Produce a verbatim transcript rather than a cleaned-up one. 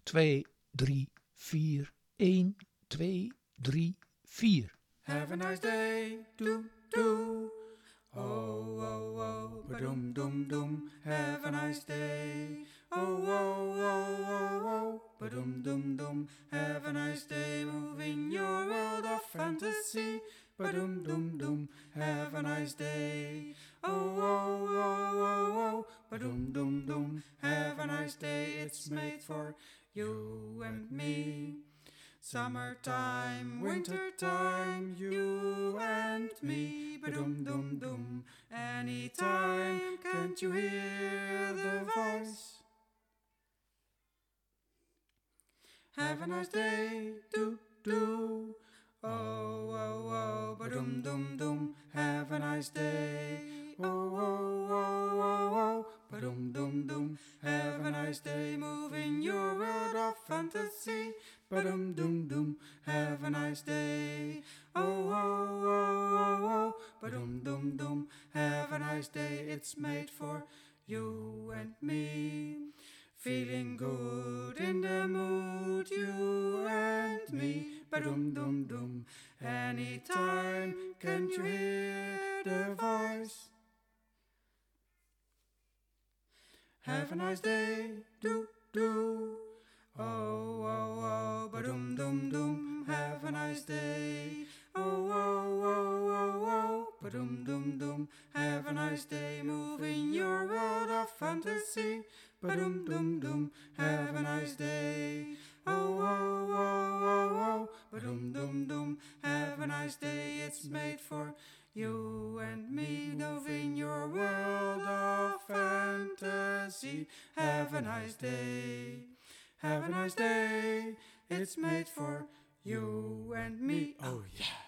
twee, drie, vier. één, twee, drie, vier. Have a nice day, do, do. Oh, oh, oh, ba-dum, dum, dum. Have a nice day. Oh, oh, oh, oh, oh, ba-dum, dum, dum. Have a nice day, moving your world of fantasy. Ba-dum, dum, dum. Have a nice day. Oh, oh, oh, oh, oh, ba-dum, dum, dum. Have a nice day, it's made for you and me. Summertime, wintertime, you and me, ba-dum dum dum. Anytime, can't you hear the voice? Have a nice day, do do. Oh oh oh, ba-dum dum dum. Have a nice day. Oh oh oh oh oh, ba-dum dum dum. Have a nice day, moving your world of fantasy. Ba-dum dum dum. Have a nice day. Oh oh oh oh oh, ba-dum dum dum. Have a nice day, it's made for you and me. Feeling good in the mood, you and me, ba-dum dum dum. Anytime, can't you hear the voice? Have a nice day, do do. Oh oh oh, ba-dum dum dum. Have a nice day. Oh oh oh oh oh, ba-dum dum dum. Have a nice day, moving your world of fantasy. Ba-dum dum dum. Have a nice day. Oh oh oh oh oh, ba-dum dum dum. Have a nice day, it's made for you and me, moving your world of fantasy. Have a nice day. Have a nice day, it's made for you and me. Oh yeah.